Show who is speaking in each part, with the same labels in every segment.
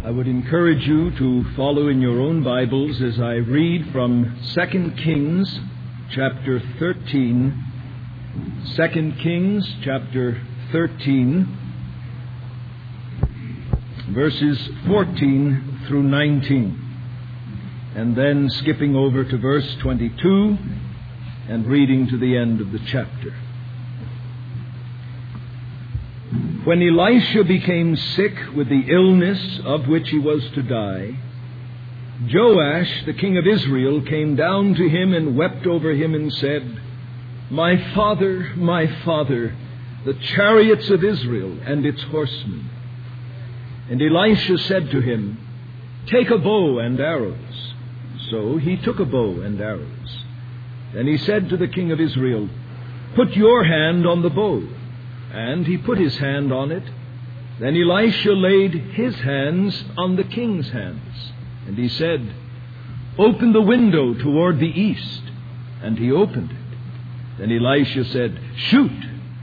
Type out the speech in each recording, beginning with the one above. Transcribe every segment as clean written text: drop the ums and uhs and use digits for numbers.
Speaker 1: I would encourage you to follow in your own Bibles as I read from 2 Kings chapter 13. 2 Kings chapter 13, verses 14 through 19. And then skipping over to verse 22 and reading to the end of the chapter. When Elisha became sick with the illness of which he was to die, Joash, the king of Israel, came down to him and wept over him and said, my father, the chariots of Israel and its horsemen. And Elisha said to him, take a bow and arrows. So he took a bow and arrows. Then he said to the king of Israel, put your hand on the bow. And he put his hand on it. Then Elisha laid his hands on the king's hands. And he said, open the window toward the east. And he opened it. Then Elisha said, shoot.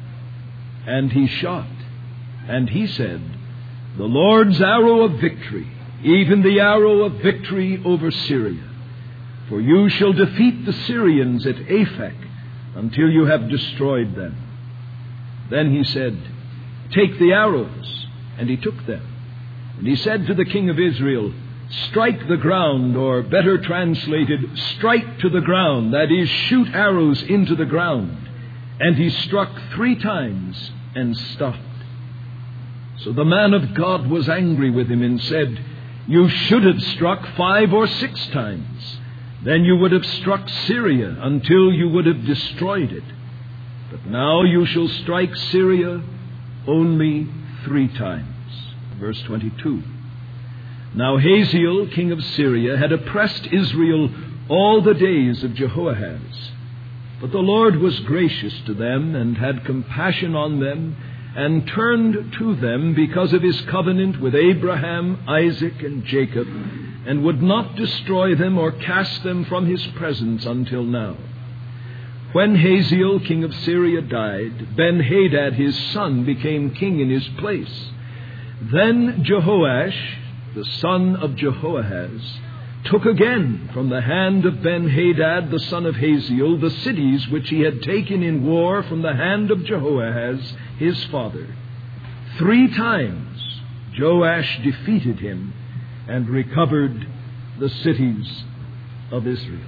Speaker 1: And he shot. And he said, the Lord's arrow of victory, even the arrow of victory over Syria. For you shall defeat the Syrians at Aphek until you have destroyed them. Then he said, take the arrows. And he took them. And he said to the king of Israel, strike the ground, or better translated, strike to the ground, that is, shoot arrows into the ground. And he struck 3 times and stopped. So the man of God was angry with him and said, you should have struck 5 or 6 times. Then you would have struck Syria until you would have destroyed it. But now you shall strike Syria only 3 times. Verse 22. Now Hazael, king of Syria, had oppressed Israel all the days of Jehoahaz. But the Lord was gracious to them and had compassion on them and turned to them because of his covenant with Abraham, Isaac, and Jacob, and would not destroy them or cast them from his presence until now. When Hazael, king of Syria, died, Ben-Hadad, his son, became king in his place. Then Jehoash, the son of Jehoahaz, took again from the hand of Ben-Hadad, the son of Hazael, the cities which he had taken in war from the hand of Jehoahaz, his father. 3 times Joash defeated him and recovered the cities of Israel.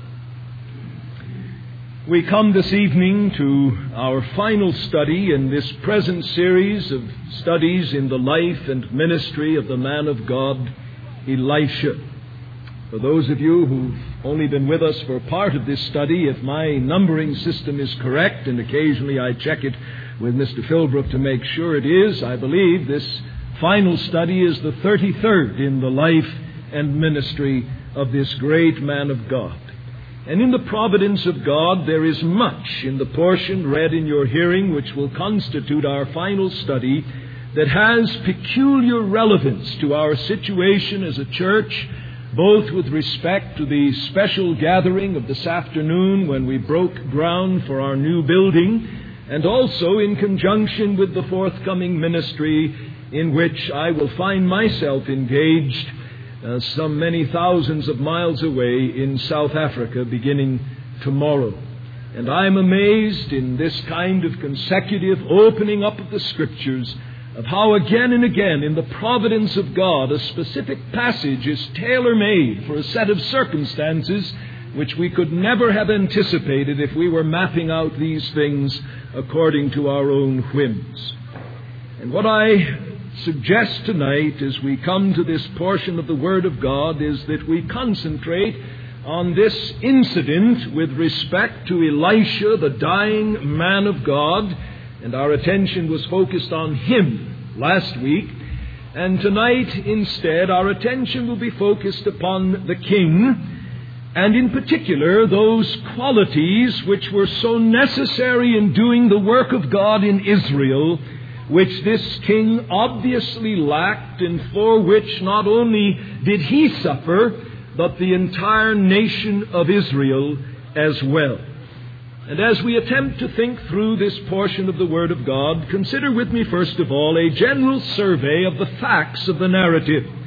Speaker 1: We come this evening to our final study in this present series of studies in the life and ministry of the man of God, Elisha. For those of you who've only been with us for part of this study, if my numbering system is correct, and occasionally I check it with Mr. Philbrook to make sure it is, I believe this final study is the 33rd in the life and ministry of this great man of God. And in the providence of God, there is much in the portion read in your hearing which will constitute our final study that has peculiar relevance to our situation as a church, both with respect to the special gathering of this afternoon when we broke ground for our new building, and also in conjunction with the forthcoming ministry in which I will find myself engaged some many thousands of miles away in South Africa beginning tomorrow. And I'm amazed in this kind of consecutive opening up of the Scriptures of how again and again in the providence of God a specific passage is tailor-made for a set of circumstances which we could never have anticipated if we were mapping out these things according to our own whims. And what I suggest tonight as we come to this portion of the Word of God is that we concentrate on this incident with respect to Elisha, the dying man of God, and our attention was focused on him last week. And tonight, instead, our attention will be focused upon the king, and in particular, those qualities which were so necessary in doing the work of God in Israel, which this king obviously lacked, and for which not only did he suffer, but the entire nation of Israel as well. And as we attempt to think through this portion of the Word of God, consider with me first of all a general survey of the facts of the narrative.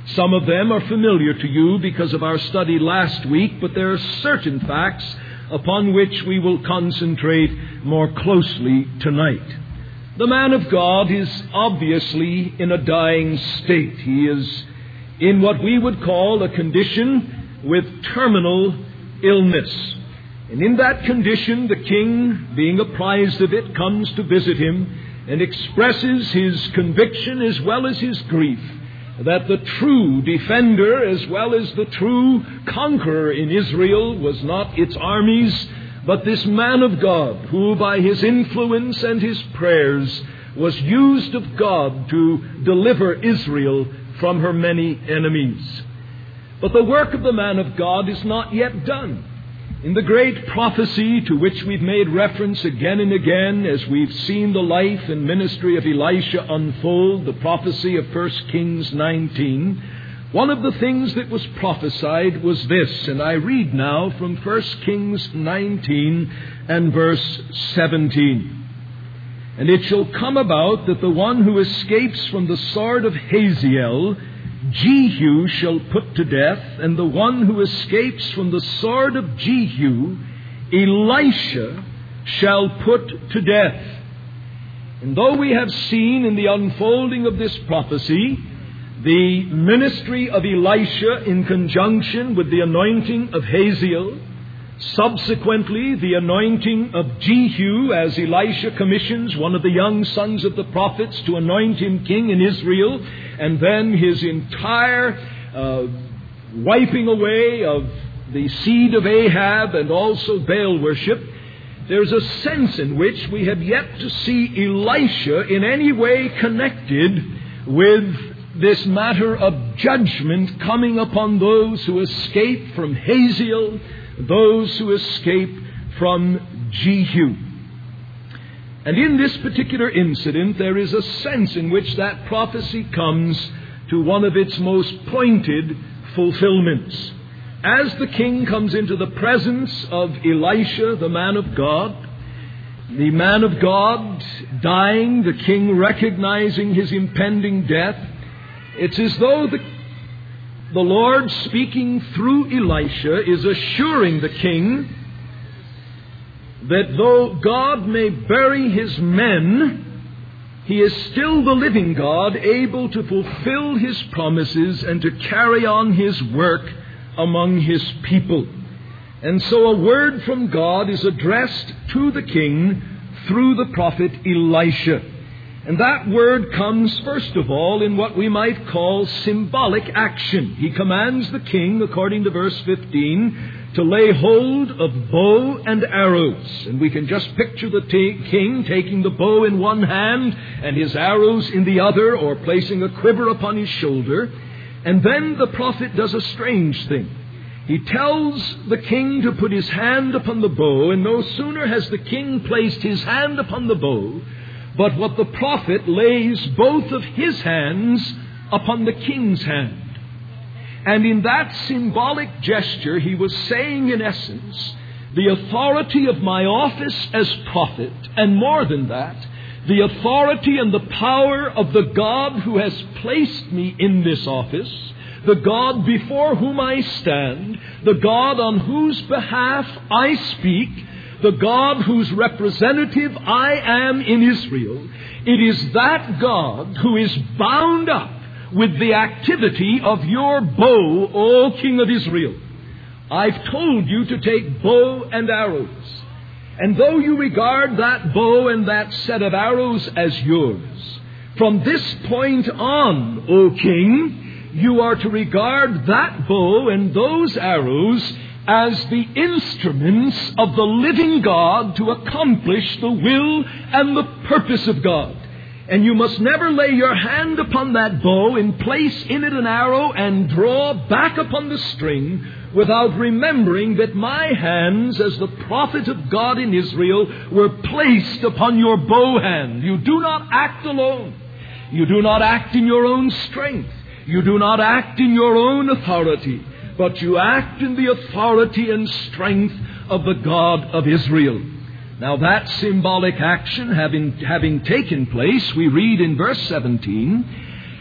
Speaker 1: Some of them are familiar to you because of our study last week, but there are certain facts upon which we will concentrate more closely tonight. The man of God is obviously in a dying state. He is in what we would call a condition with terminal illness. And in that condition, the king, being apprised of it, comes to visit him and expresses his conviction as well as his grief that the true defender as well as the true conqueror in Israel was not its armies, but this man of God, who by his influence and his prayers was used of God to deliver Israel from her many enemies. But the work of the man of God is not yet done. In the great prophecy to which we've made reference again and again as we've seen the life and ministry of Elisha unfold, the prophecy of 1 Kings 19, one of the things that was prophesied was this, and I read now from 1 Kings 19 and verse 17. And it shall come about that the one who escapes from the sword of Hazael, Jehu shall put to death, and the one who escapes from the sword of Jehu, Elisha shall put to death. And though we have seen in the unfolding of this prophecy the ministry of Elisha in conjunction with the anointing of Hazael, subsequently the anointing of Jehu as Elisha commissions one of the young sons of the prophets to anoint him king in Israel, and then his entire wiping away of the seed of Ahab and also Baal worship, there's a sense in which we have yet to see Elisha in any way connected with this matter of judgment coming upon those who escape from Hazael, those who escape from Jehu. And in this particular incident, there is a sense in which that prophecy comes to one of its most pointed fulfillments. As the king comes into the presence of Elisha, the man of God dying, the king recognizing his impending death, it's as though the Lord, speaking through Elisha, is assuring the king that though God may bury his men, he is still the living God, able to fulfill his promises and to carry on his work among his people. And so a word from God is addressed to the king through the prophet Elisha. And that word comes, first of all, in what we might call symbolic action. He commands the king, according to verse 15, to lay hold of bow and arrows. And we can just picture the king taking the bow in one hand and his arrows in the other, or placing a quiver upon his shoulder. And then the prophet does a strange thing. He tells the king to put his hand upon the bow, and no sooner has the king placed his hand upon the bow, but what the prophet lays both of his hands upon the king's hand. And in that symbolic gesture, he was saying, in essence, the authority of my office as prophet, and more than that, the authority and the power of the God who has placed me in this office, the God before whom I stand, the God on whose behalf I speak, the God whose representative I am in Israel. It is that God who is bound up with the activity of your bow, O King of Israel. I've told you to take bow and arrows. And though you regard that bow and that set of arrows as yours, from this point on, O King, you are to regard that bow and those arrows as the instruments of the living God to accomplish the will and the purpose of God. And you must never lay your hand upon that bow and place in it an arrow and draw back upon the string without remembering that my hands, as the prophet of God in Israel, were placed upon your bow hand. You do not act alone. You do not act in your own strength. You do not act in your own authority, but you act in the authority and strength of the God of Israel. Now that symbolic action having taken place, we read in verse 17,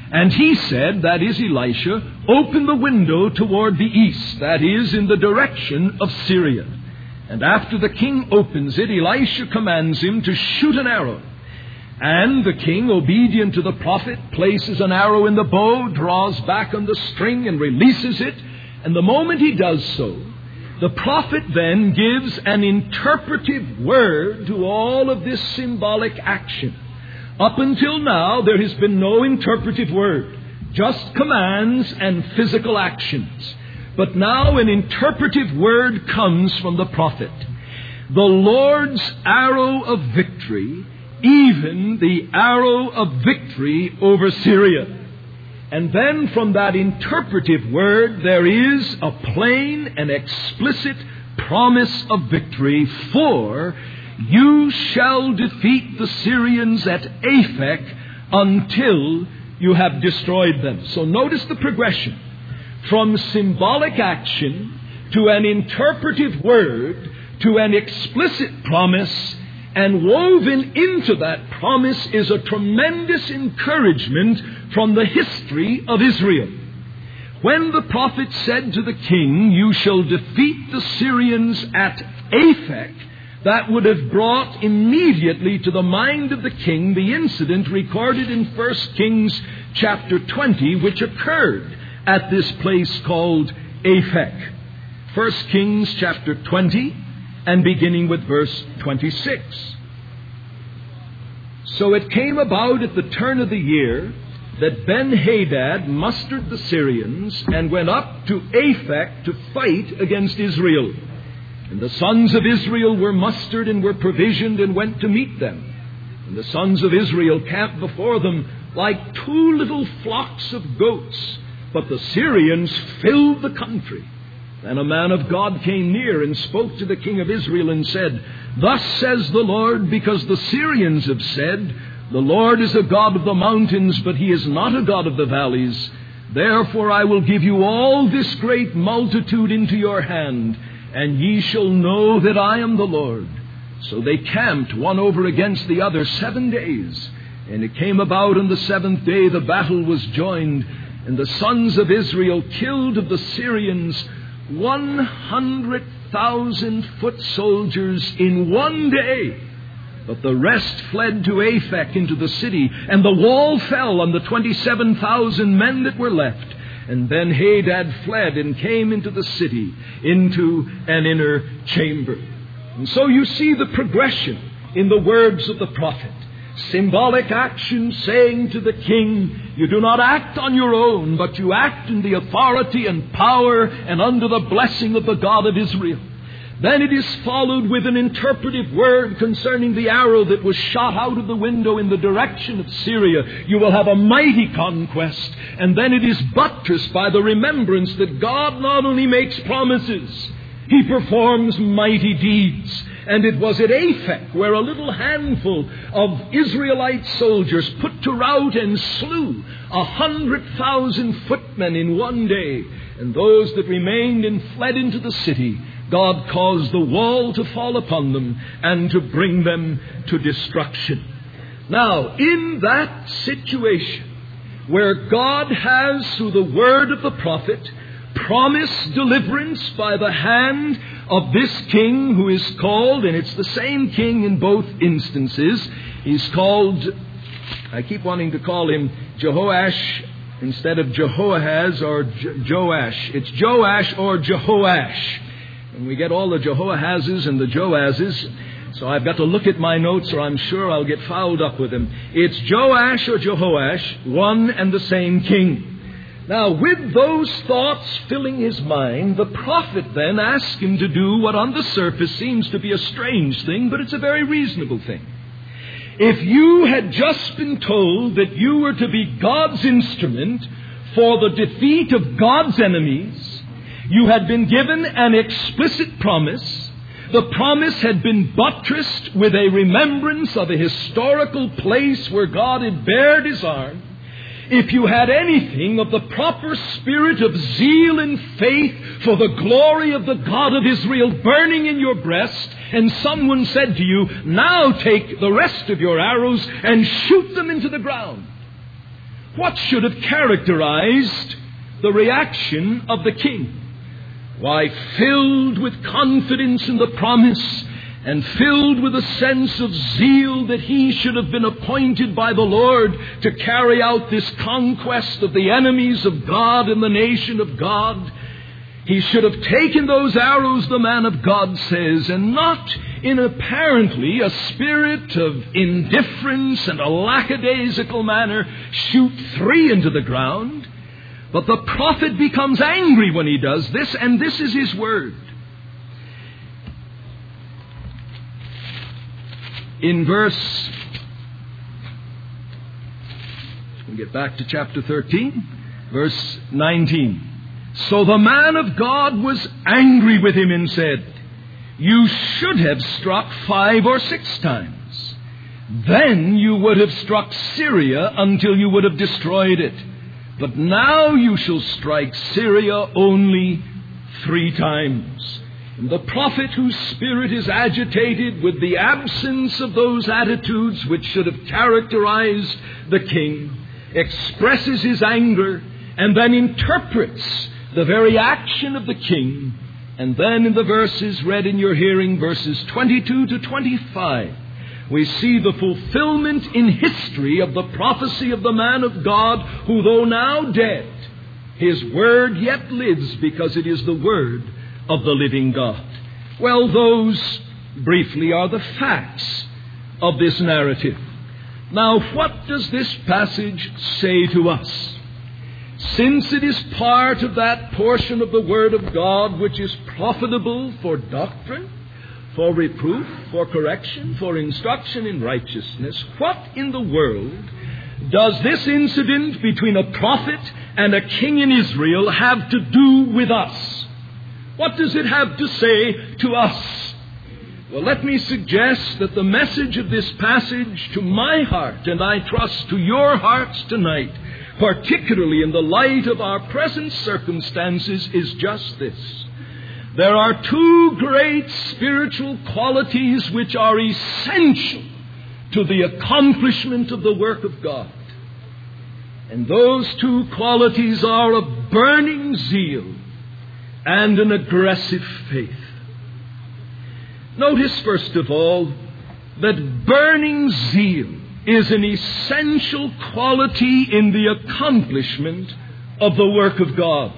Speaker 1: And he said, that is Elisha, open the window toward the east, that is, in the direction of Syria. And after the king opens it, Elisha commands him to shoot an arrow. And the king, obedient to the prophet, places an arrow in the bow, draws back on the string and releases it. And the moment he does so, the prophet then gives an interpretive word to all of this symbolic action. Up until now, there has been no interpretive word, just commands and physical actions. But now an interpretive word comes from the prophet. The Lord's arrow of victory, even the arrow of victory over Syria. And then from that interpretive word, there is a plain and explicit promise of victory, for you shall defeat the Syrians at Aphek until you have destroyed them. So notice the progression from symbolic action to an interpretive word to an explicit promise, and woven into that promise is a tremendous encouragement from the history of Israel. When the prophet said to the king, you shall defeat the Syrians at Aphek, that would have brought immediately to the mind of the king the incident recorded in 1 Kings chapter 20, which occurred at this place called Aphek. 1 Kings chapter 20, and beginning with verse 26. So it came about at the turn of the year that Ben-Hadad mustered the Syrians and went up to Aphek to fight against Israel. And the sons of Israel were mustered and were provisioned and went to meet them. And the sons of Israel camped before them like two little flocks of goats. But the Syrians filled the country. Then a man of God came near and spoke to the king of Israel and said, thus says the Lord, because the Syrians have said, the Lord is a God of the mountains, but he is not a God of the valleys. Therefore I will give you all this great multitude into your hand, and ye shall know that I am the Lord. So they camped one over against the other 7 days. And it came about on the 7th day the battle was joined, and the sons of Israel killed of the Syrians 100,000 foot soldiers in 1 day. But the rest fled to Aphek into the city, and the wall fell on the 27,000 men that were left. And Ben-Hadad fled and came into the city, into an inner chamber. And so you see the progression in the words of the prophet. Symbolic action saying to the king, you do not act on your own, but you act in the authority and power and under the blessing of the God of Israel. Then it is followed with an interpretive word concerning the arrow that was shot out of the window in the direction of Syria. You will have a mighty conquest. And then it is buttressed by the remembrance that God not only makes promises, he performs mighty deeds. And it was at Aphek where a little handful of Israelite soldiers put to rout and slew 100,000 footmen in 1 day. And those that remained and fled into the city, God caused the wall to fall upon them and to bring them to destruction. Now, in that situation where God has, through the word of the prophet, promised deliverance by the hand of this king who is called, and it's the same king in both instances, he's called, I keep wanting to call him Jehoash instead of Jehoahaz or Joash. It's Joash or Jehoash. And we get all the Jehoahazes and the Joazes. So I've got to look at my notes or I'm sure I'll get fouled up with them. It's Joash or Jehoash, one and the same king. Now, with those thoughts filling his mind, the prophet then asks him to do what on the surface seems to be a strange thing, but it's a very reasonable thing. If you had just been told that you were to be God's instrument for the defeat of God's enemies, you had been given an explicit promise. The promise had been buttressed with a remembrance of a historical place where God had bared his arm. If you had anything of the proper spirit of zeal and faith for the glory of the God of Israel burning in your breast, and someone said to you, now take the rest of your arrows and shoot them into the ground. What should have characterized the reaction of the king? Why, filled with confidence in the promise and filled with a sense of zeal that he should have been appointed by the Lord to carry out this conquest of the enemies of God and the nation of God, he should have taken those arrows, the man of God says, and not in apparently a spirit of indifference and a lackadaisical manner shoot 3 into the ground. But the prophet becomes angry when he does this, and this is his word. In verse, we'll get back to chapter 13, verse 19. So the man of God was angry with him and said, "You should have struck 5 or 6 times. Then you would have struck Syria until you would have destroyed it. But now you shall strike Syria only 3 times." And the prophet, whose spirit is agitated with the absence of those attitudes which should have characterized the king, expresses his anger and then interprets the very action of the king. And then in the verses read in your hearing, verses 22 to 25, we see the fulfillment in history of the prophecy of the man of God, who, though now dead, his word yet lives because it is the word of the living God. Well, those briefly are the facts of this narrative. Now, what does this passage say to us? Since it is part of that portion of the Word of God which is profitable for doctrine, for reproof, for correction, for instruction in righteousness, what in the world does this incident between a prophet and a king in Israel have to do with us? What does it have to say to us? Well, let me suggest that the message of this passage to my heart, and I trust to your hearts tonight, particularly in the light of our present circumstances, is just this. There are 2 great spiritual qualities which are essential to the accomplishment of the work of God. And those 2 qualities are a burning zeal and an aggressive faith. Notice, first of all, that burning zeal is an essential quality in the accomplishment of the work of God.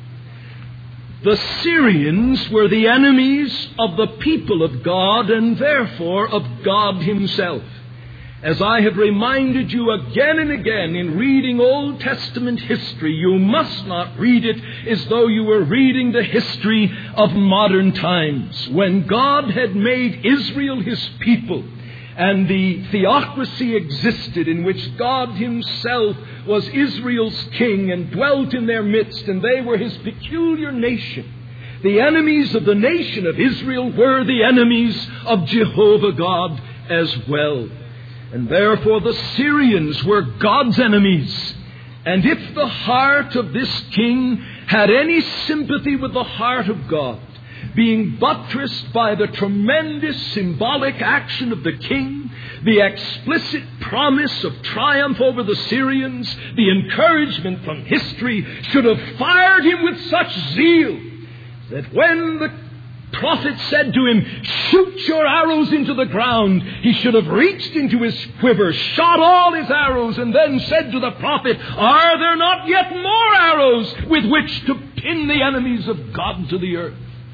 Speaker 1: The Syrians were the enemies of the people of God and therefore of God himself. As I have reminded you again and again in reading Old Testament history, you must not read it as though you were reading the history of modern times, when God had made Israel his people and the theocracy existed in which God himself was Israel's king and dwelt in their midst, and they were his peculiar nation. The enemies of the nation of Israel were the enemies of Jehovah God as well. And therefore the Syrians were God's enemies. And if the heart of this king had any sympathy with the heart of God, being buttressed by the tremendous symbolic action of the king, the explicit promise of triumph over the Syrians, the encouragement from history should have fired him with such zeal that when the prophet said to him, "Shoot your arrows into the ground," he should have reached into his quiver, shot all his arrows, and then said to the prophet, "Are there not yet more arrows with which to pin the enemies of God to the earth?"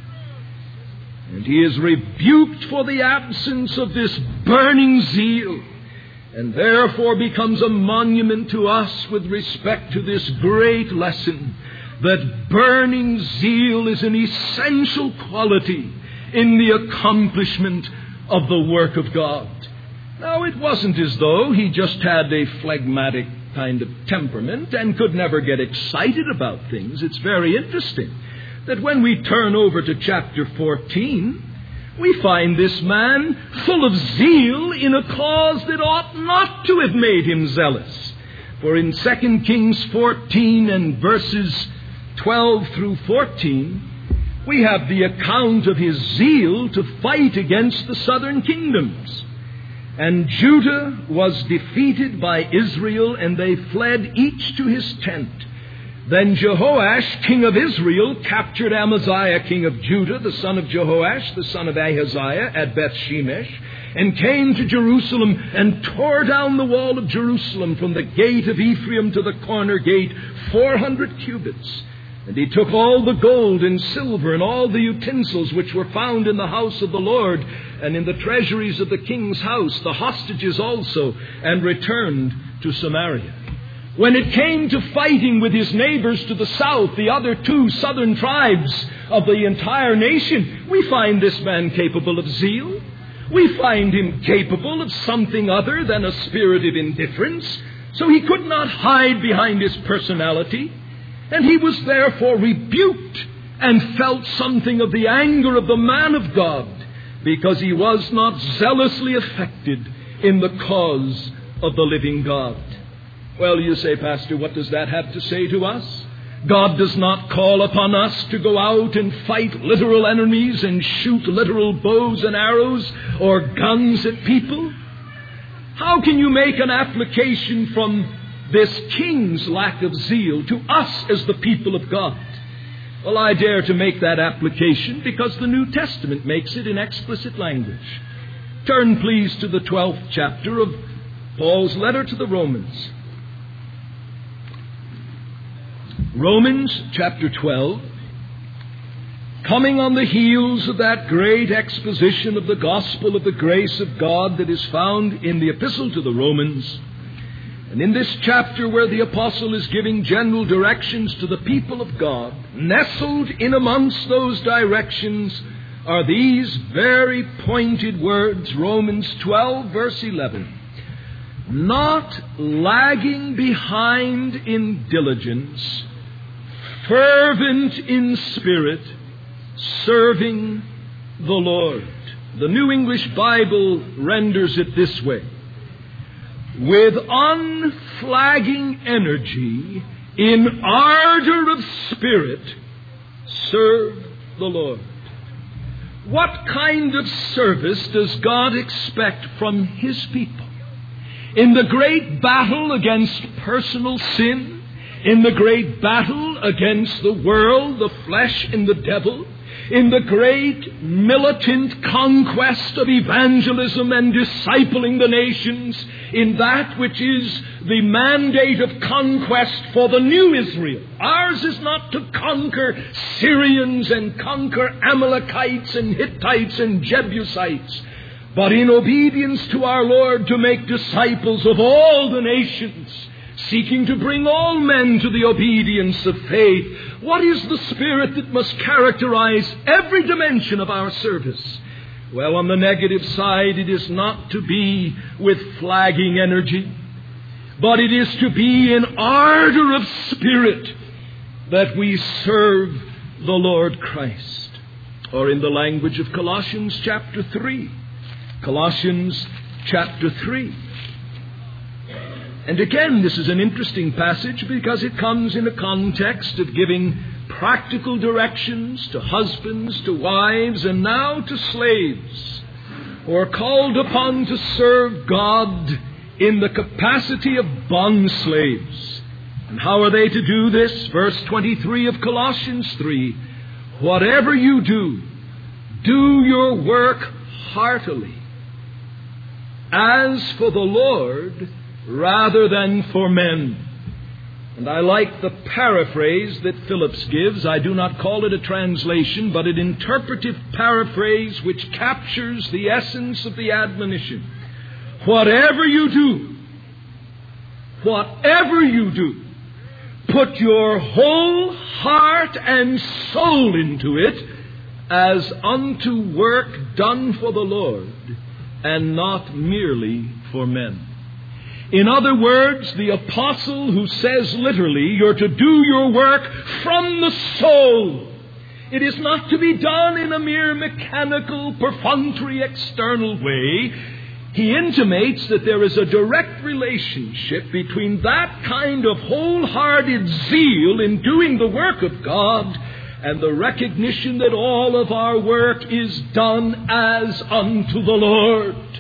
Speaker 1: And he is rebuked for the absence of this burning zeal, and therefore becomes a monument to us with respect to this great lesson, that burning zeal is an essential quality in the accomplishment of the work of God. Now, it wasn't as though he just had a phlegmatic kind of temperament and could never get excited about things. It's very interesting that when we turn over to chapter 14, we find this man full of zeal in a cause that ought not to have made him zealous. For in 2 Kings 14 and verses 12 through 14, we have the account of his zeal to fight against the southern kingdoms. And Judah was defeated by Israel, and they fled each to his tent. Then Jehoash, king of Israel, captured Amaziah, king of Judah, the son of Jehoash, the son of Ahaziah, at Beth-shemesh, and came to Jerusalem and tore down the wall of Jerusalem from the gate of Ephraim to the corner gate, 400 cubits. And he took all the gold and silver and all the utensils which were found in the house of the Lord and in the treasuries of the king's house, the hostages also, and returned to Samaria. When it came to fighting with his neighbors to the south, the other two southern tribes of the entire nation, we find this man capable of zeal. We find him capable of something other than a spirit of indifference. So he could not hide behind his personality. And he was therefore rebuked and felt something of the anger of the man of God, because he was not zealously affected in the cause of the living God. Well, you say, Pastor, what does that have to say to us? God does not call upon us to go out and fight literal enemies and shoot literal bows and arrows or guns at people. How can you make an application from this king's lack of zeal to us as the people of God? Well, I dare to make that application because the New Testament makes it in explicit language. Turn, please, to the 12th chapter of Paul's letter to the Romans. Romans chapter 12, coming on the heels of that great exposition of the gospel of the grace of God that is found in the epistle to the Romans. And in this chapter where the apostle is giving general directions to the people of God, nestled in amongst those directions are these very pointed words, Romans 12, verse 11. Not lagging behind in diligence, fervent in spirit, serving the Lord. The New English Bible renders it this way: with unflagging energy, in ardor of spirit, serve the Lord. What kind of service does God expect from His people? In the great battle against personal sin, in the great battle against the world, the flesh, and the devil, in the great militant conquest of evangelism and discipling the nations, in that which is the mandate of conquest for the new Israel. Ours is not to conquer Syrians and conquer Amalekites and Hittites and Jebusites, but in obedience to our Lord to make disciples of all the nations, seeking to bring all men to the obedience of faith. What is the spirit that must characterize every dimension of our service? Well, on the negative side, it is not to be with flagging energy, but it is to be in ardor of spirit that we serve the Lord Christ. Or in the language of Colossians chapter 3. Colossians chapter 3. And again, this is an interesting passage because it comes in a context of giving practical directions to husbands, to wives, and now to slaves who are called upon to serve God in the capacity of bondslaves. And how are they to do this? Verse 23 of Colossians 3. Whatever you do, do your work heartily, as for the Lord, rather than for men. And I like the paraphrase that Phillips gives. I do not call it a translation, but an interpretive paraphrase which captures the essence of the admonition. Whatever you do, put your whole heart and soul into it as unto work done for the Lord and not merely for men. In other words, the apostle who says literally, you're to do your work from the soul. It is not to be done in a mere mechanical, perfunctory, external way. He intimates that there is a direct relationship between that kind of wholehearted zeal in doing the work of God and the recognition that all of our work is done as unto the Lord.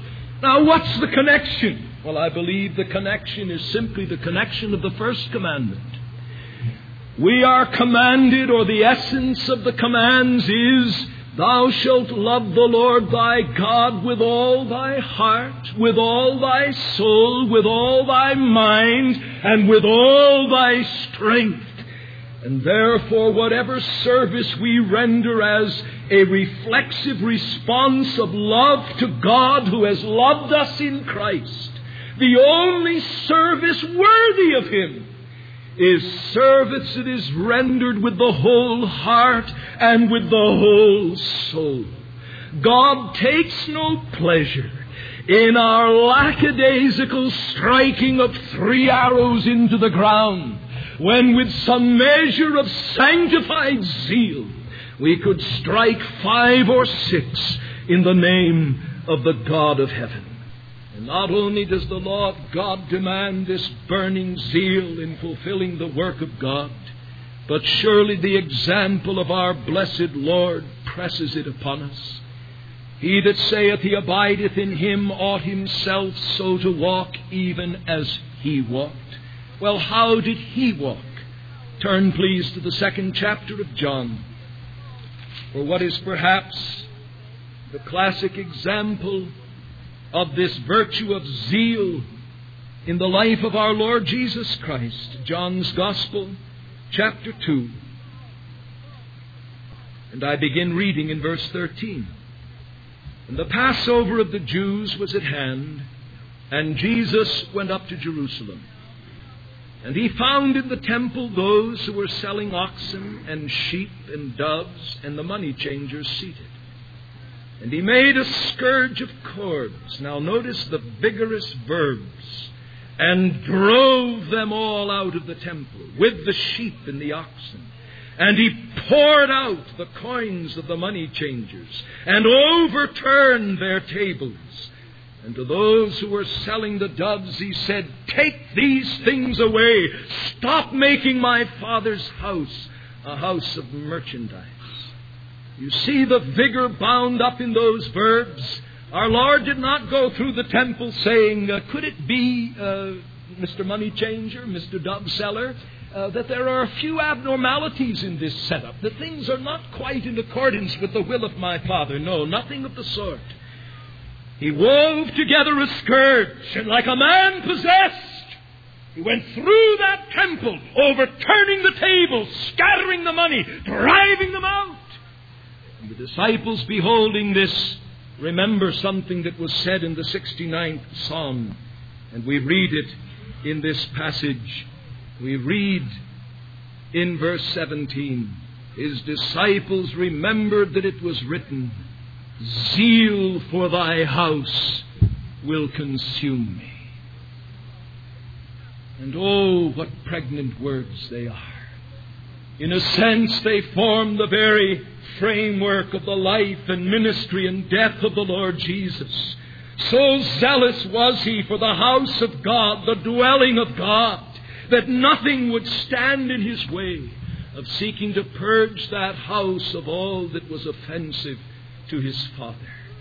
Speaker 1: Now, what's the connection? Well, I believe the connection is simply the connection of the first commandment. We are commanded, or the essence of the commands is, thou shalt love the Lord thy God with all thy heart, with all thy soul, with all thy mind, and with all thy strength. And therefore, whatever service we render as a reflexive response of love to God who has loved us in Christ, the only service worthy of Him is service that is rendered with the whole heart and with the whole soul. God takes no pleasure in our lackadaisical striking of 3 arrows into the ground, when with some measure of sanctified zeal we could strike 5 or 6 in the name of the God of heaven. And not only does the law of God demand this burning zeal in fulfilling the work of God, but surely the example of our blessed Lord presses it upon us. He that saith he abideth in Him ought himself so to walk even as He walked. Well, how did He walk? Turn, please, to the 2nd chapter of John, for what is perhaps the classic example of this virtue of zeal in the life of our Lord Jesus Christ. John's Gospel, chapter 2. And I begin reading in verse 13. And the Passover of the Jews was at hand, and Jesus went up to Jerusalem. And He found in the temple those who were selling oxen and sheep and doves, and the money changers seated. And He made a scourge of cords. Now notice the vigorous verbs. And drove them all out of the temple with the sheep and the oxen. And He poured out the coins of the money changers and overturned their tables. And to those who were selling the doves He said, take these things away. Stop making my Father's house a house of merchandise. You see the vigor bound up in those verbs. Our Lord did not go through the temple saying, could it be, Mr. Money Changer, Mr. Dove Seller, that there are a few abnormalities in this setup, that things are not quite in accordance with the will of my Father. No, nothing of the sort. He wove together a scourge, and like a man possessed, He went through that temple, overturning the tables, scattering the money, driving them out. And the disciples, beholding this, remember something that was said in the 69th Psalm. And we read it in this passage. We read in verse 17, His disciples remembered that it was written, zeal for thy house will consume me. And oh, what pregnant words they are. In a sense, they form the very framework of the life and ministry and death of the Lord Jesus. So zealous was He for the house of God, the dwelling of God, that nothing would stand in His way of seeking to purge that house of all that was offensive to His Father.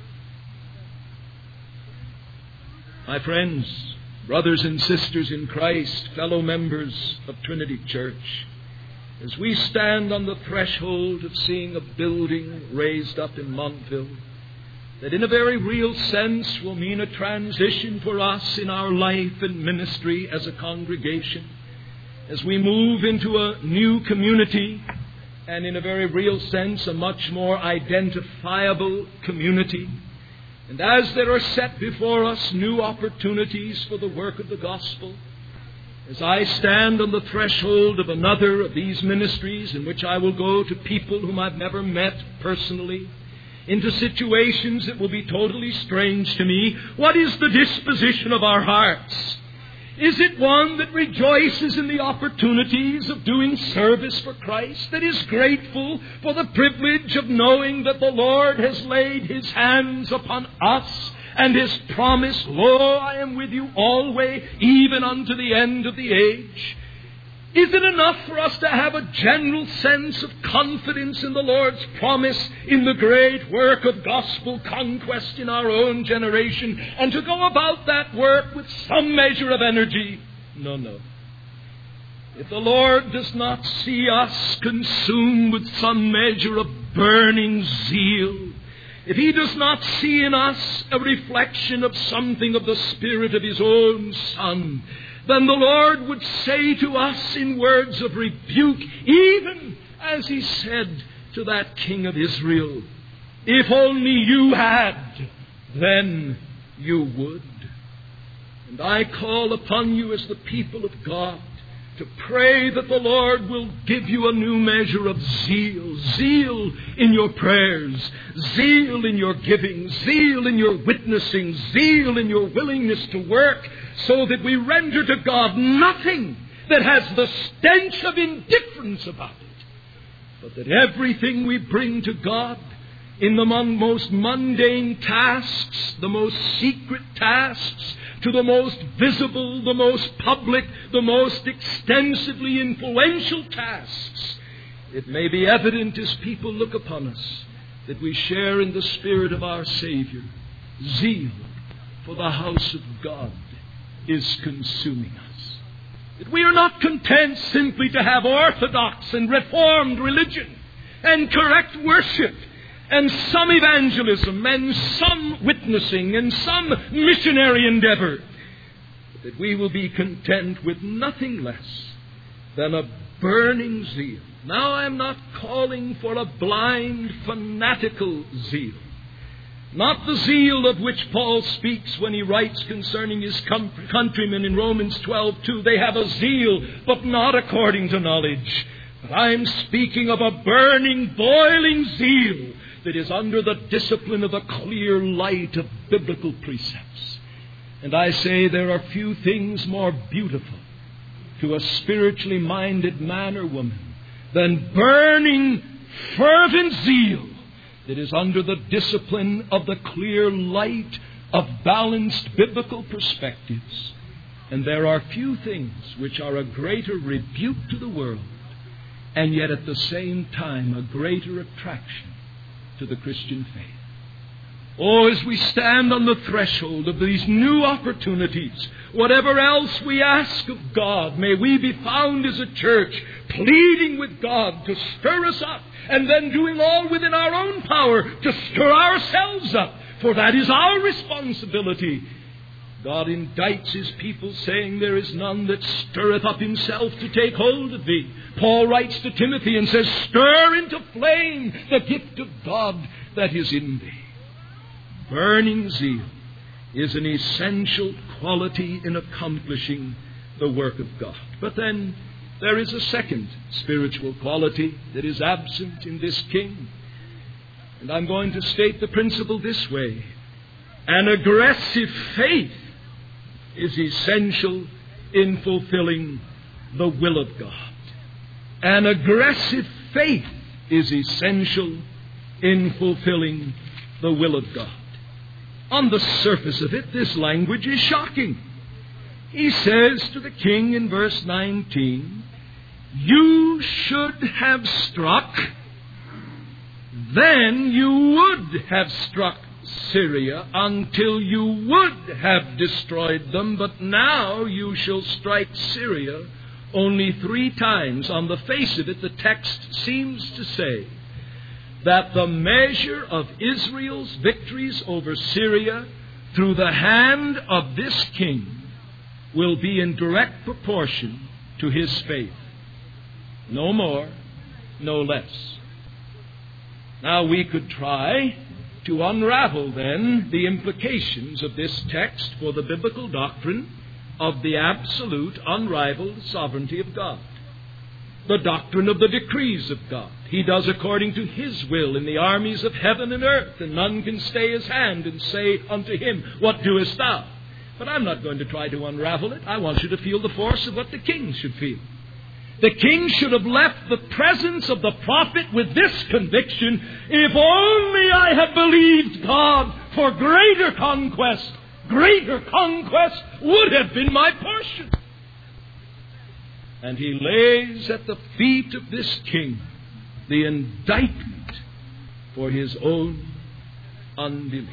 Speaker 1: My friends, brothers and sisters in Christ, fellow members of Trinity Church, as we stand on the threshold of seeing a building raised up in Montville, that in a very real sense will mean a transition for us in our life and ministry as a congregation, as we move into a new community, and in a very real sense, a much more identifiable community. And as there are set before us new opportunities for the work of the gospel, as I stand on the threshold of another of these ministries in which I will go to people whom I've never met personally, into situations that will be totally strange to me, what is the disposition of our hearts? Is it one that rejoices in the opportunities of doing service for Christ, that is grateful for the privilege of knowing that the Lord has laid His hands upon us and has promised, lo, I am with you always, even unto the end of the age? Is it enough for us to have a general sense of confidence in the Lord's promise in the great work of gospel conquest in our own generation, and to go about that work with some measure of energy? No, no. If the Lord does not see us consumed with some measure of burning zeal, if He does not see in us a reflection of something of the Spirit of His own Son, then the Lord would say to us in words of rebuke, even as He said to that king of Israel, "If only you had, then you would." And I call upon you as the people of God to pray that the Lord will give you a new measure of zeal. Zeal in your prayers, zeal in your giving, zeal in your witnessing, zeal in your willingness to work, so that we render to God nothing that has the stench of indifference about it, but that everything we bring to God in the most mundane tasks, the most secret tasks, to the most visible, the most public, the most extensively influential tasks, it may be evident as people look upon us that we share in the Spirit of our Savior. Zeal for the house of God is consuming us. That we are not content simply to have orthodox and reformed religion and correct worship and some evangelism and some witnessing and some missionary endeavor, that we will be content with nothing less than a burning zeal. Now, I am not calling for a blind, fanatical zeal. Not the zeal of which Paul speaks when he writes concerning his countrymen in Romans 12:2. They have a zeal, but not according to knowledge. But I am speaking of a burning, boiling zeal that is under the discipline of the clear light of biblical precepts. And I say there are few things more beautiful to a spiritually minded man or woman than burning, fervent zeal that is under the discipline of the clear light of balanced biblical perspectives. And there are few things which are a greater rebuke to the world, and yet at the same time a greater attraction to the Christian faith. Oh, as we stand on the threshold of these new opportunities, whatever else we ask of God, may we be found as a church pleading with God to stir us up, and then doing all within our own power to stir ourselves up, for that is our responsibility. God indicts His people, saying, "There is none that stirreth up himself to take hold of thee." Paul writes to Timothy and says, "Stir into flame the gift of God that is in thee." Burning zeal is an essential quality in accomplishing the work of God. But then there is a second spiritual quality that is absent in this king. And I'm going to state the principle this way. An aggressive faith is essential in fulfilling the will of God. An aggressive faith is essential in fulfilling the will of God. On the surface of it, this language is shocking. He says to the king in verse 19, "You should have struck, then you would have struck Syria until you would have destroyed them, but now you shall strike Syria." Only 3 times on the face of it, the text seems to say that the measure of Israel's victories over Syria through the hand of this king will be in direct proportion to his faith. No more, no less. Now we could try to unravel then the implications of this text for the biblical doctrine of the absolute, unrivaled sovereignty of God. The doctrine of the decrees of God. He does according to His will in the armies of heaven and earth, and none can stay His hand and say unto Him, "What doest thou?" But I'm not going to try to unravel it. I want you to feel the force of what the king should feel. The king should have left the presence of the prophet with this conviction: if only I had believed God for greater conquest would have been my portion. And he lays at the feet of this king the indictment for his own unbelief.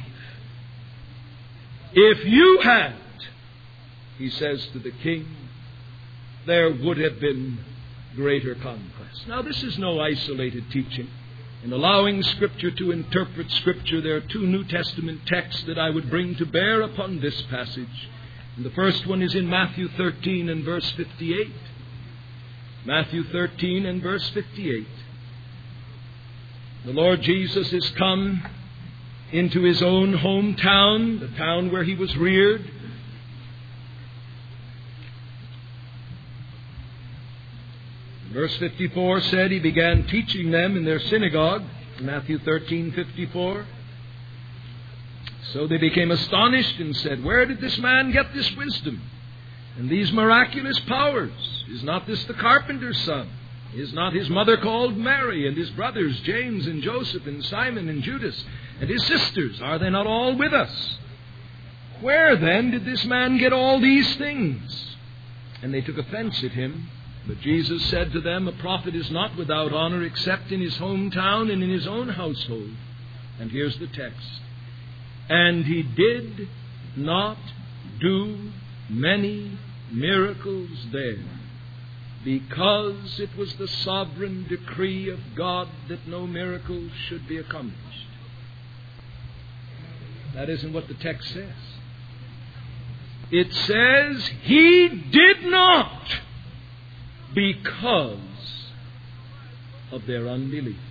Speaker 1: If you had, he says to the king, there would have been greater conquest. Now, this is no isolated teaching. In allowing Scripture to interpret Scripture, there are two New Testament texts that I would bring to bear upon this passage. And the first one is in Matthew 13 and verse 58. Matthew 13 and verse 58. The Lord Jesus is come into his own hometown, the town where he was reared. Verse 54 said he began teaching them in their synagogue, Matthew 13:54. So they became astonished and said, where did this man get this wisdom and these miraculous powers? Is not this the carpenter's son? Is not his mother called Mary, and his brothers James and Joseph and Simon and Judas, and his sisters? Are they not all with us? Where then did this man get all these things? And they took offense at him. But Jesus said to them, a prophet is not without honor except in his hometown and in his own household. And here's the text. And he did not do many miracles there, because it was the sovereign decree of God that no miracles should be accomplished. That isn't what the text says. It says he did not, because of their unbelief.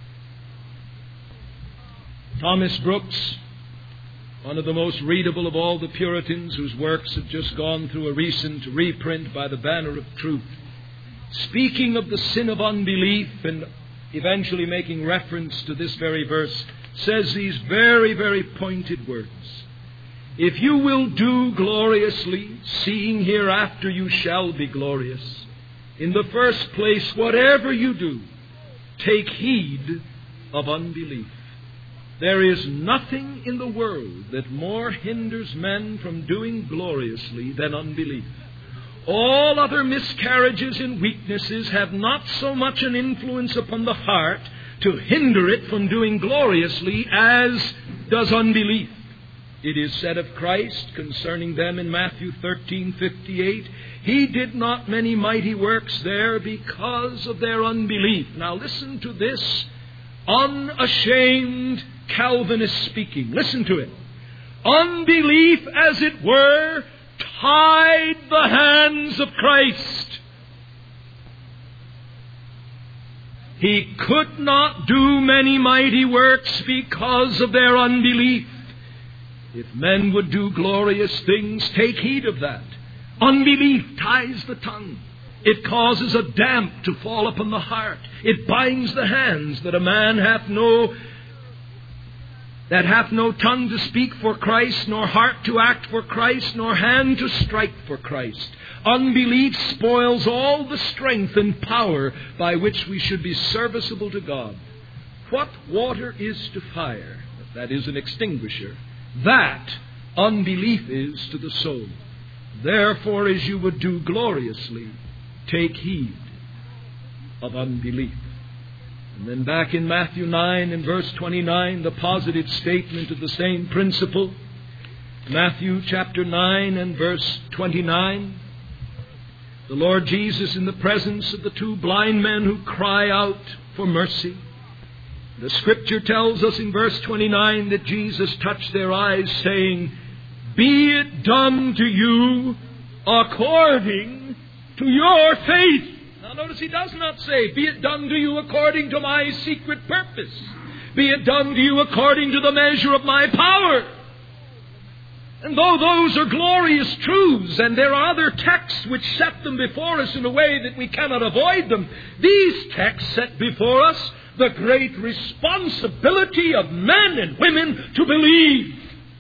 Speaker 1: Thomas Brooks, one of the most readable of all the Puritans, whose works have just gone through a recent reprint by the Banner of Truth, speaking of the sin of unbelief and eventually making reference to this very verse, says these very, very pointed words. If you will do gloriously, seeing hereafter you shall be glorious, in the first place, whatever you do, take heed of unbelief. There is nothing in the world that more hinders men from doing gloriously than unbelief. All other miscarriages and weaknesses have not so much an influence upon the heart to hinder it from doing gloriously as does unbelief. It is said of Christ concerning them in Matthew 13:58, he did not many mighty works there because of their unbelief. Now listen to this unashamed Calvinist speaking. Listen to it. Unbelief, as it were, tied the hands of Christ. He could not do many mighty works because of their unbelief. If men would do glorious things, take heed of that. Unbelief ties the tongue. It causes a damp to fall upon the heart. It binds the hands that a man hath no tongue to speak for Christ, nor heart to act for Christ, nor hand to strike for Christ. Unbelief spoils all the strength and power by which we should be serviceable to God. What water is to fire, that is an extinguisher, that unbelief is to the soul. Therefore, as you would do gloriously, take heed of unbelief. And then back in Matthew 9 and verse 29, the positive statement of the same principle. Matthew chapter 9 and verse 29. The Lord Jesus in the presence of the two blind men who cry out for mercy. The Scripture tells us in verse 29 that Jesus touched their eyes, saying, be it done to you according to your faith. Now notice he does not say, be it done to you according to my secret purpose. Be it done to you according to the measure of my power. And though those are glorious truths, and there are other texts which set them before us in a way that we cannot avoid them, these texts set before us the great responsibility of men and women to believe.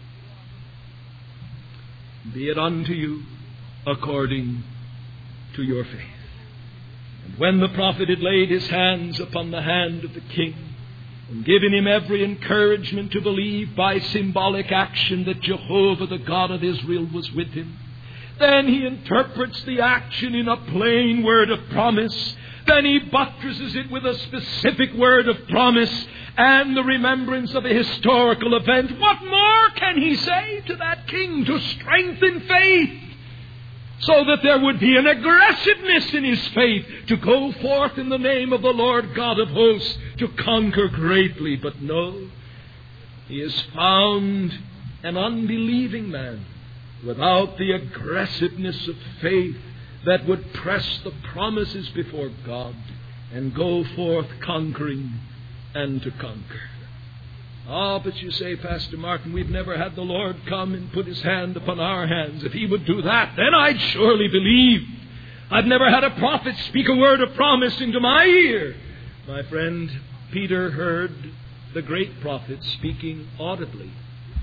Speaker 1: Be it unto you according to your faith. And when the prophet had laid his hands upon the hand of the king and given him every encouragement to believe by symbolic action that Jehovah, the God of Israel, was with him, Then he interprets the action in a plain word of promise. Then he buttresses it with a specific word of promise and the remembrance of a historical event. What more can he say to that king to strengthen faith, so that there would be an aggressiveness in his faith to go forth in the name of the Lord God of hosts to conquer greatly? But no, he is found an unbelieving man without the aggressiveness of faith that would press the promises before God and go forth conquering and to conquer. But you say, Pastor Martin, we've never had the Lord come and put His hand upon our hands. If He would do that, then I'd surely believe. I've never had a prophet speak a word of promise into my ear. My friend, Peter heard the great prophet speaking audibly.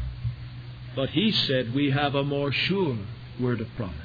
Speaker 1: But he said we have a more sure word of promise.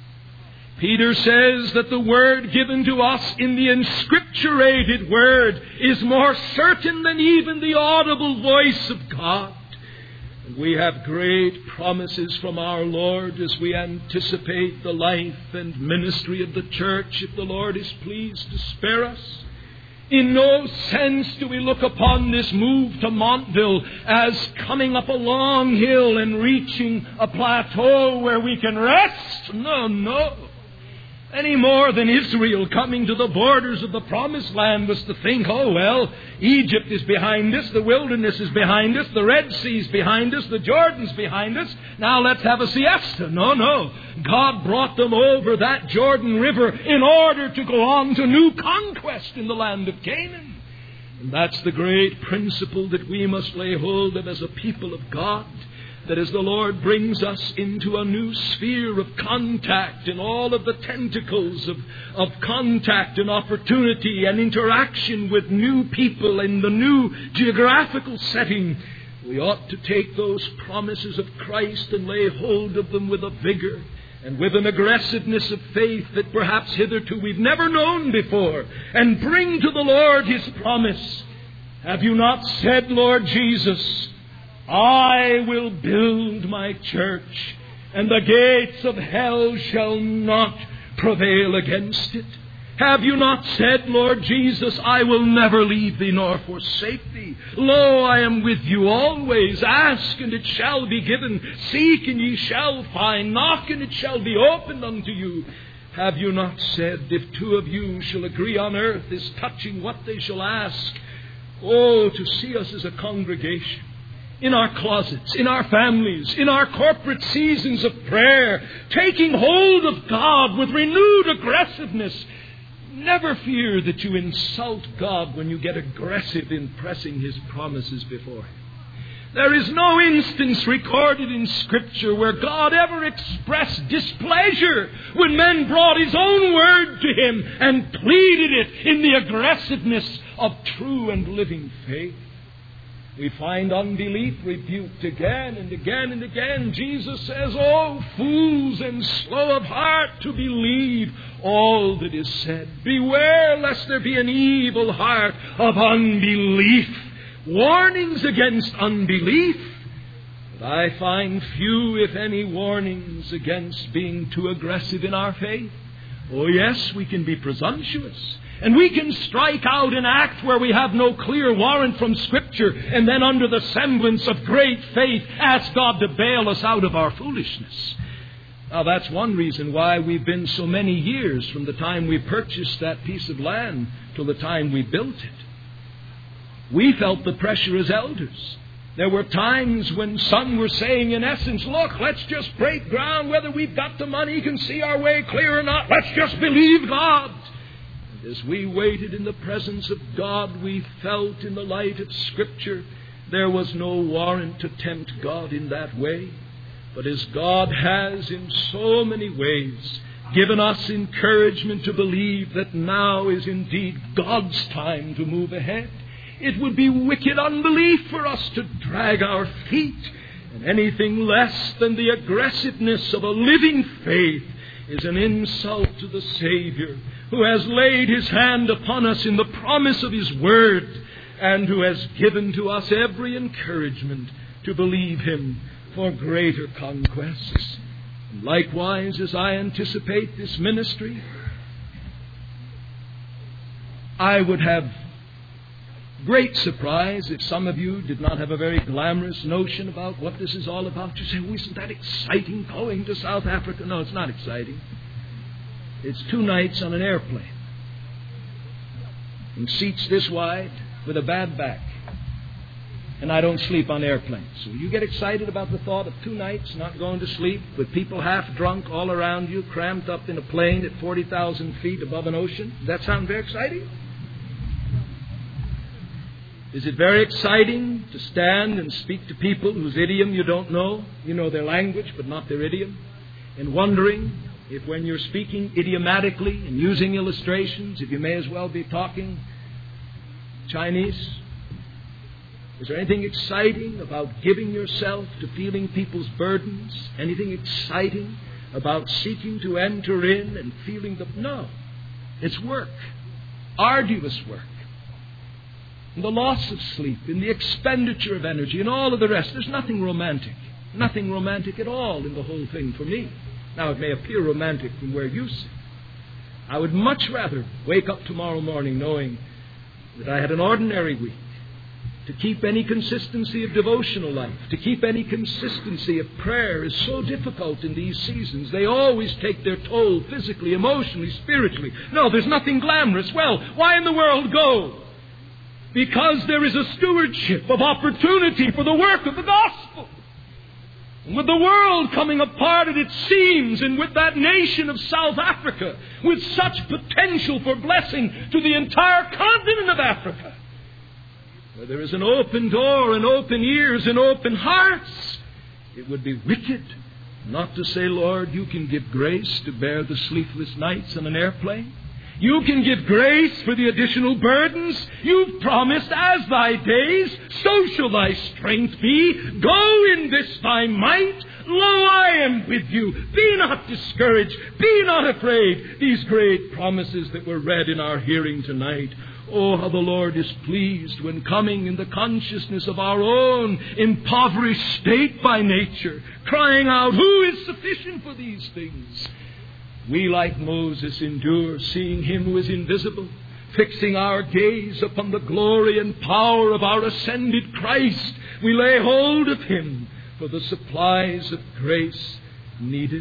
Speaker 1: Peter says that the word given to us in the inscripturated word is more certain than even the audible voice of God. And we have great promises from our Lord as we anticipate the life and ministry of the church, if the Lord is pleased to spare us. In no sense do we look upon this move to Montville as coming up a long hill and reaching a plateau where we can rest. No. Any more than Israel coming to the borders of the promised land was to think, oh well, Egypt is behind us, the wilderness is behind us, the Red Sea is behind us, the Jordan's behind us, now let's have a siesta. No. God brought them over that Jordan River in order to go on to new conquest in the land of Canaan. And that's the great principle that we must lay hold of as a people of God. That as the Lord brings us into a new sphere of contact and all of the tentacles of contact and opportunity and interaction with new people in the new geographical setting, we ought to take those promises of Christ and lay hold of them with a vigor and with an aggressiveness of faith that perhaps hitherto we've never known before, and bring to the Lord His promise. Have you not said, Lord Jesus, I will build my church, and the gates of hell shall not prevail against it? Have you not said, Lord Jesus, I will never leave thee nor forsake thee? Lo, I am with you always. Ask, and it shall be given. Seek, and ye shall find. Knock, and it shall be opened unto you. Have you not said, if two of you shall agree on earth as touching what they shall ask? Oh, to see us as a congregation, in our closets, in our families, in our corporate seasons of prayer, taking hold of God with renewed aggressiveness. Never fear that you insult God when you get aggressive in pressing His promises before Him. There is no instance recorded in Scripture where God ever expressed displeasure when men brought His own word to Him and pleaded it in the aggressiveness of true and living faith. We find unbelief rebuked again and again and again. Jesus says, oh, fools and slow of heart to believe all that is said. Beware lest there be an evil heart of unbelief. Warnings against unbelief. But I find few, if any, warnings against being too aggressive in our faith. Oh, yes, we can be presumptuous. And we can strike out an act where we have no clear warrant from Scripture, and then under the semblance of great faith ask God to bail us out of our foolishness. Now that's one reason why we've been so many years from the time we purchased that piece of land till the time we built it. We felt the pressure as elders. There were times when some were saying, in essence, look, let's just break ground, whether we've got the money, can see our way clear or not. Let's just believe God. As we waited in the presence of God, we felt in the light of Scripture there was no warrant to tempt God in that way. But as God has in so many ways given us encouragement to believe that now is indeed God's time to move ahead, it would be wicked unbelief for us to drag our feet. And anything less than the aggressiveness of a living faith is an insult to the Savior, who has laid His hand upon us in the promise of His word, and who has given to us every encouragement to believe Him for greater conquests. And likewise, as I anticipate this ministry, I would have great surprise if some of you did not have a very glamorous notion about what this is all about. You say, "Oh, isn't that exciting, going to South Africa?" No, it's not exciting. It's 2 nights on an airplane, and seats this wide with a bad back. And I don't sleep on airplanes. So you get excited about the thought of 2 nights not going to sleep with people half drunk all around you, cramped up in a plane at 40,000 feet above an ocean? Does that sound very exciting? Is it very exciting to stand and speak to people whose idiom you don't know? You know their language, but not their idiom. And wondering if when you're speaking idiomatically and using illustrations, if you may as well be talking Chinese? Is there anything exciting about giving yourself to feeling people's burdens? Anything exciting about seeking to enter in and feeling the... No. It's work. Arduous work. And the loss of sleep, and the expenditure of energy, and all of the rest. There's nothing romantic. Nothing romantic at all in the whole thing for me. Now, it may appear romantic from where you sit. I would much rather wake up tomorrow morning knowing that I had an ordinary week. To keep any consistency of devotional life, to keep any consistency of prayer is so difficult in these seasons. They always take their toll physically, emotionally, spiritually. No, there's nothing glamorous. Well, why in the world go? Because there is a stewardship of opportunity for the work of the gospel. And with the world coming apart at its seams, and with that nation of South Africa, with such potential for blessing to the entire continent of Africa, where there is an open door and open ears and open hearts, it would be wicked not to say, "Lord, you can give grace to bear the sleepless nights on an airplane. You can give grace for the additional burdens. You've promised, as thy days, so shall thy strength be. Go in this thy might. Lo, I am with you. Be not discouraged. Be not afraid." These great promises that were read in our hearing tonight. Oh, how the Lord is pleased when, coming in the consciousness of our own impoverished state by nature, crying out, "Who is sufficient for these things?" we, like Moses, endure, seeing Him who is invisible, fixing our gaze upon the glory and power of our ascended Christ. We lay hold of Him for the supplies of grace needed.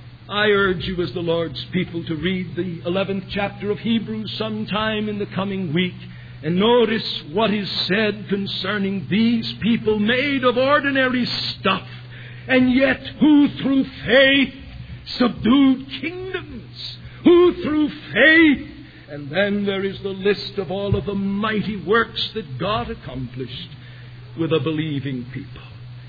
Speaker 1: I urge you as the Lord's people to read the 11th chapter of Hebrews sometime in the coming week and notice what is said concerning these people made of ordinary stuff, and yet who through faith subdued kingdoms, who through faith, and then there is the list of all of the mighty works that God accomplished with a believing people.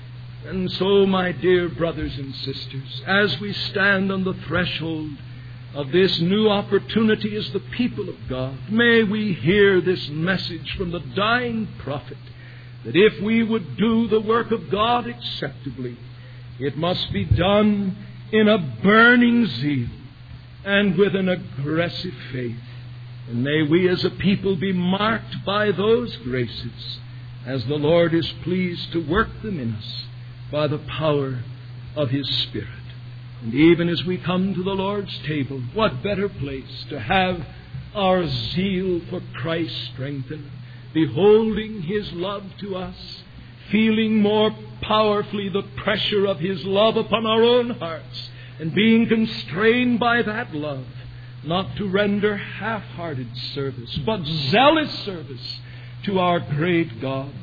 Speaker 1: And so, my dear brothers and sisters, as we stand on the threshold of this new opportunity as the people of God, may we hear this message from the dying prophet, that if we would do the work of God acceptably, it must be done in a burning zeal and with an aggressive faith. And may we as a people be marked by those graces as the Lord is pleased to work them in us by the power of His Spirit. And even as we come to the Lord's table, what better place to have our zeal for Christ strengthened, beholding His love to us, feeling more powerfully the pressure of His love upon our own hearts, and being constrained by that love not to render half-hearted service, but zealous service to our great God,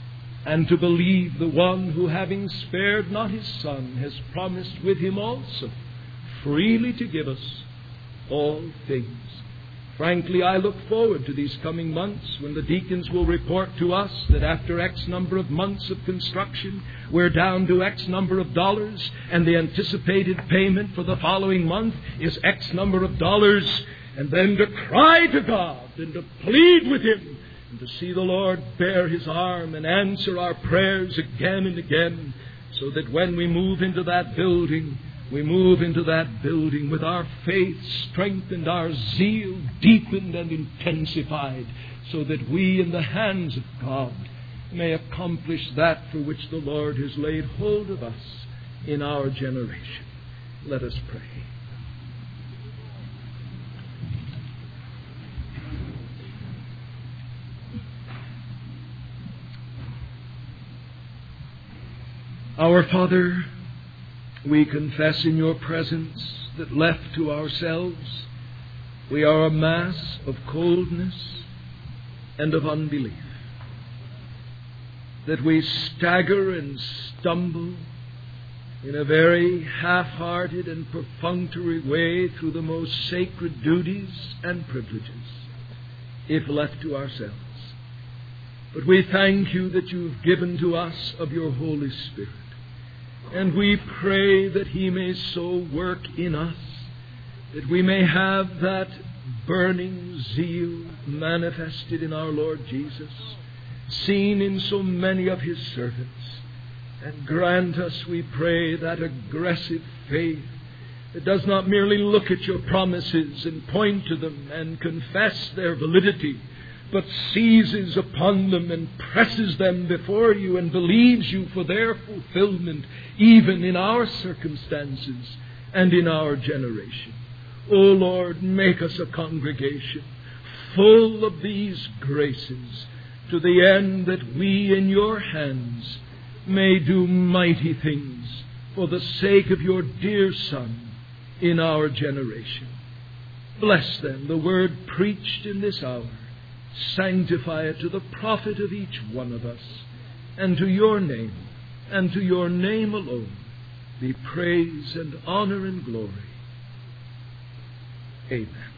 Speaker 1: and to believe the one who, having spared not His Son, has promised with Him also freely to give us all things. Frankly, I look forward to these coming months when the deacons will report to us that after X number of months of construction, we're down to X number of dollars, and the anticipated payment for the following month is X number of dollars, and then to cry to God and to plead with Him, and to see the Lord bear His arm and answer our prayers again and again, so that when we move into that building, we move into that building with our faith strengthened, our zeal deepened and intensified, so that we in the hands of God may accomplish that for which the Lord has laid hold of us in our generation. Let us pray. Our Father, we confess in your presence that left to ourselves, we are a mass of coldness and of unbelief. That we stagger and stumble in a very half-hearted and perfunctory way through the most sacred duties and privileges, if left to ourselves. But we thank you that you've given to us of your Holy Spirit. And we pray that He may so work in us that we may have that burning zeal manifested in our Lord Jesus, seen in so many of His servants. And grant us, we pray, that aggressive faith that does not merely look at your promises and point to them and confess their validity, but seizes upon them and presses them before you and believes you for their fulfillment, even in our circumstances and in our generation. O Lord, make us a congregation full of these graces, to the end that we in your hands may do mighty things for the sake of your dear Son in our generation. Bless then the word preached in this hour. Sanctify it to the profit of each one of us, and to your name, and to your name alone, be praise and honor and glory. Amen.